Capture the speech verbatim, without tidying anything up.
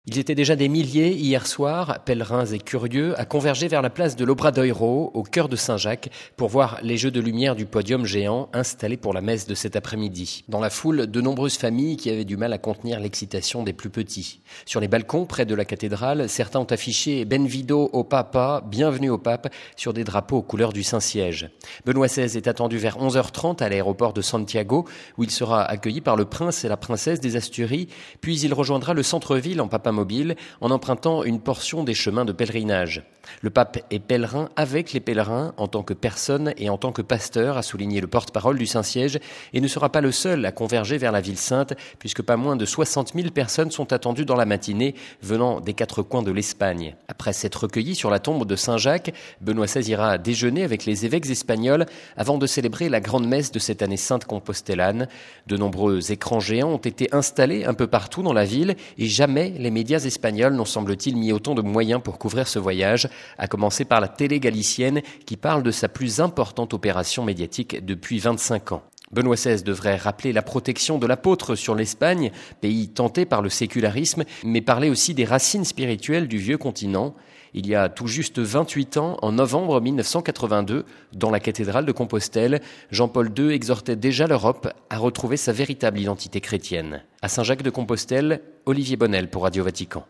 Ils étaient déjà des milliers hier soir, pèlerins et curieux, à converger vers la place de l'Obradoiro, au cœur de Saint-Jacques, pour voir les jeux de lumière du podium géant installés pour la messe de cet après-midi. Dans la foule, de nombreuses familles qui avaient du mal à contenir l'excitation des plus petits. Sur les balcons, près de la cathédrale, certains ont affiché « Benvido au Papa », « Bienvenue au pape » sur des drapeaux aux couleurs du Saint-Siège. Benoît seize est attendu vers onze heures trente à l'aéroport de Santiago, où il sera accueilli par le prince et la princesse des Asturies, puis il rejoindra le centre-ville en Papa Mobile en empruntant une portion des chemins de pèlerinage. Le pape est pèlerin avec les pèlerins en tant que personne et en tant que pasteur, a souligné le porte-parole du Saint-Siège, et ne sera pas le seul à converger vers la ville sainte, puisque pas moins de soixante mille personnes sont attendues dans la matinée, venant des quatre coins de l'Espagne. Après s'être recueilli sur la tombe de Saint-Jacques, Benoît seize ira déjeuner avec les évêques espagnols avant de célébrer la grande messe de cette année sainte compostelane. De nombreux écrans géants ont été installés un peu partout dans la ville, et jamais les médias espagnols n'ont, semble-t-il, mis autant de moyens pour couvrir ce voyage, à commencer par la télé galicienne qui parle de sa plus importante opération médiatique depuis vingt-cinq ans. Benoît seize devrait rappeler la protection de l'apôtre sur l'Espagne, pays tenté par le sécularisme, mais parler aussi des racines spirituelles du vieux continent. Il y a tout juste vingt-huit ans, en novembre mille neuf cent quatre-vingt-deux, dans la cathédrale de Compostelle, Jean-Paul deux exhortait déjà l'Europe à retrouver sa véritable identité chrétienne. À Saint-Jacques de Compostelle, Olivier Bonnel pour Radio Vatican.